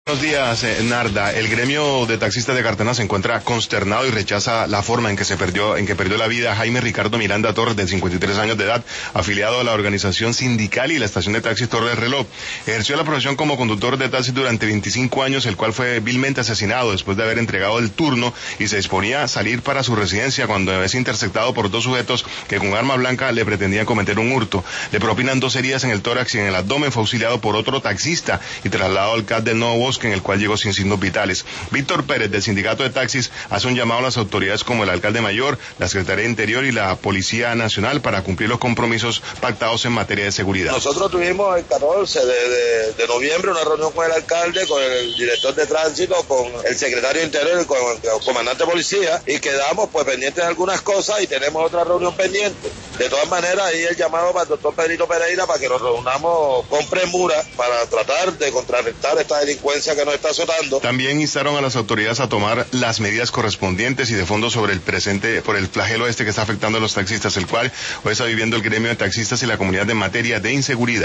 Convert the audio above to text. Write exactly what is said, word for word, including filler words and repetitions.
Buenos días, eh, Narda. El gremio de taxistas de Cartagena se encuentra consternado y rechaza la forma en que se perdió, en que perdió la vida Jaime Ricardo Miranda Torres, de cincuenta y tres años de edad, afiliado a la organización sindical y la estación de taxis Torre del Reloj. Ejerció la profesión como conductor de taxis durante veinticinco años, el cual fue vilmente asesinado después de haber entregado el turno y se disponía a salir para su residencia cuando es interceptado por dos sujetos que con arma blanca le pretendían cometer un hurto. Le propinan dos heridas en el tórax y en el abdomen. Fue auxiliado por otro taxista y trasladado al C A D del Nuevo Bosque, en el cual llegó sin signos vitales. Víctor Pérez, del sindicato de taxis, hace un llamado a las autoridades como el alcalde mayor, la Secretaría de Interior y la Policía Nacional para cumplir los compromisos pactados en materia de seguridad. Nosotros tuvimos el catorce de, de, de noviembre una reunión con el alcalde, con el director de tránsito, con el secretario de Interior y con el comandante de policía, y quedamos pues pendientes de algunas cosas y tenemos otra reunión pendiente. De todas maneras, ahí el llamado para el doctor Pedrito Pereira para que nos reunamos con premura para tratar de contrarrestar esta delincuencia que nos está azotando. También instaron a las autoridades a tomar las medidas correspondientes y de fondo sobre el presente, por el flagelo este que está afectando a los taxistas, el cual hoy está viviendo el gremio de taxistas y la comunidad en materia de inseguridad.